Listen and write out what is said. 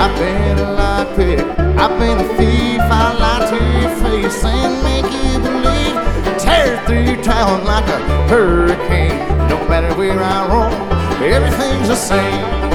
I've been a lockpick, I've been a thief. I lie to your face and make you believe. Tear through town like a hurricane. No matter where I roam, everything's the same.